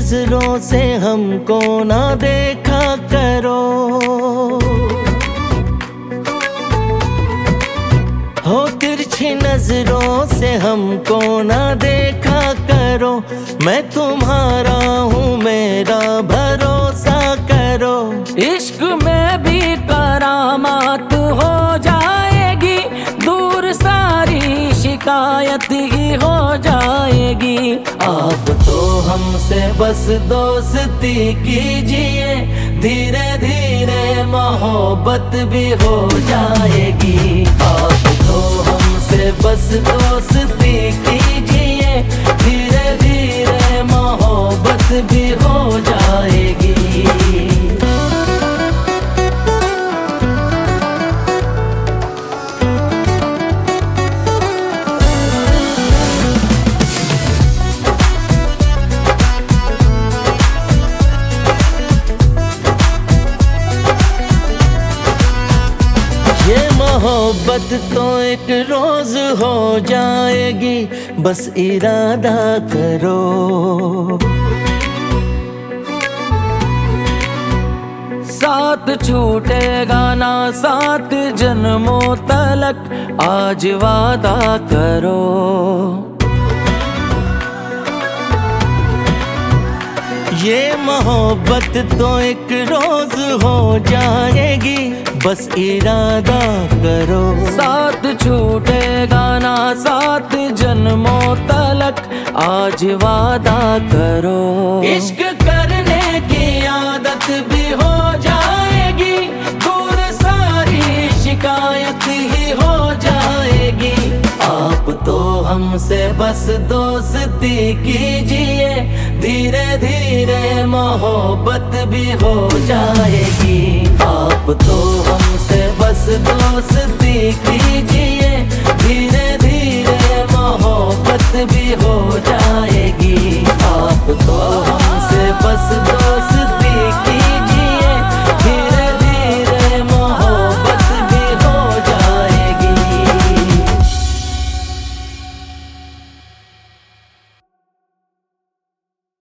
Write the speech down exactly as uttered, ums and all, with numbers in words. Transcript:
नजरों से हमको ना देखा करो, हो तिरछी नजरों से हमको ना देखा करो। मैं तुम्हारा हूँ मेरा भरोसा करो। इश्क में भी करामात हो जाएगी, दूर सारी शिकायत ही हो जाएगी। आप तो हमसे बस दोस्ती कीजिए, धीरे धीरे मोहब्बत भी हो जाएगी। आप तो हमसे बस दोस्ती कीजिए, धीरे धीरे मोहब्बत भी हो जाएगी। ये मोहब्बत तो एक रोज हो जाएगी, बस इरादा करो। साथ छूटेगा ना सात जन्मों तलक, आज वादा करो। ये मोहब्बत तो एक रोज हो जाएगी, बस इरादा करो। साथ छूटेगा ना सात जन्मों तलक, आज वादा करो। इश्क करने की आदत भी हो जाएगी, दूर सारी शिकायत ही हो जाएगी। आप तो हमसे बस दोस्ती कीजिए, धीरे धीरे मोहब्बत भी हो जाएगी। आप तो हमसे बस दोस्ती कीजिए, धीरे धीरे मोहब्बत भी हो जाएगी। आप तो हमसे बस दोस्ती कीजिए।